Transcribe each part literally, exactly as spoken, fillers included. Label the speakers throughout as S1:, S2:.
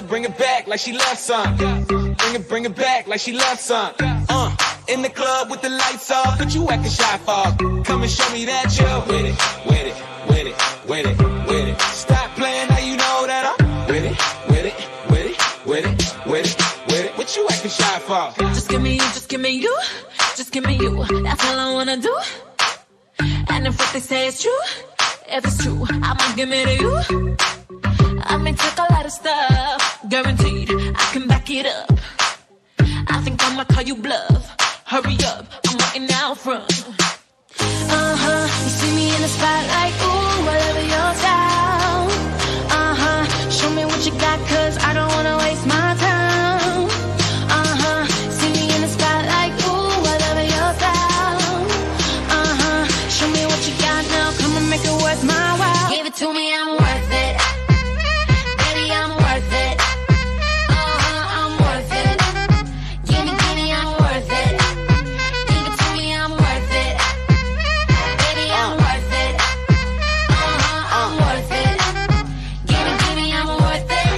S1: bring it back like she loves some. Bring it, bring it back like she loves some. Uh, in the club with the lights off, but you acting shy for. Come and show me that you're with it, with it, with it, with it, with it. Stop playing, now you know that I'm with it, with it, with it, with it, with it, with it. What you acting shy for?
S2: Just give me you, just give me you, just give me you. That's all I wanna do. And if what they say is true, if it's true, I'ma give it to you. I may take a lot of stuff, guaranteed I can back it up. I think I'ma call you bluff. Hurry up, I'm waiting out front. Uh-huh, you see me in the spotlight, ooh, I love your style. Uh-huh, show me what you got, cause I don't wanna waste my time. Uh-huh, see me in the spotlight, ooh, I love your style. Uh-huh, show me what you got now, come and make it worth my while. Give it to me, I'm worth it. Baby, I'm worth it. Uh-huh, I'm worth it. Give me, give me, I'm worth it. Give it to me, I'm worth it. Baby, I'm worth it. Uh-huh, I'm worth it. Give me, give me, I'm worth it.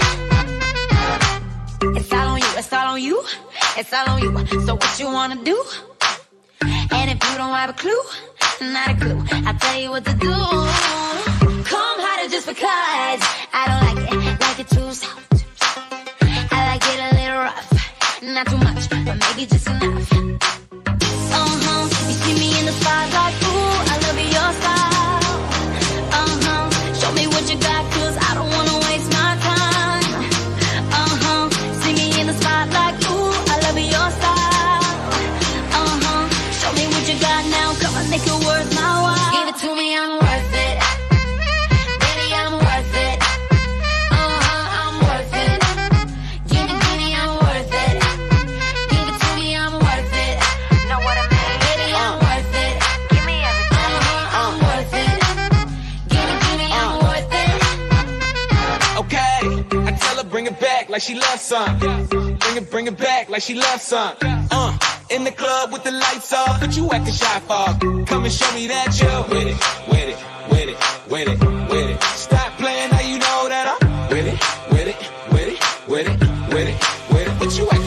S2: It's all on you, it's all on you, it's all on you. So what you wanna do? And if you don't have a clue, not a clue, I'll tell you what to do. Come harder just because I don't like it, like it too soft. I like it a little rough, not too much, but maybe just enough. Uh-huh, you see me in the spotlight, ooh, I love your style. Uh-huh, show me what you got, cause I don't wanna waste my time. Uh-huh, see me in the spotlight, ooh, I love your style. Uh-huh, show me what you got now, come on, make it worth my while. Give it to me, I'm worth it. Baby, I'm worth it. Uh-huh, I'm worth it. Give me, give me, I'm worth it. Give it to me, I'm worth it. Know what I mean? Baby, I'm worth it. Give me everything. Uh-huh, I'm worth it. Give me, give me, I'm worth it.
S1: Okay, I tell her bring it back like she loves some. Bring it, bring it back like she loves some. Uh, in the club with the lights off, but you acting shy for. Come and show me that you're with it, with it, with it, with it, with it. Stop playing, now you know that I'm with it, with it, with it, with it, with it, with it. What you acting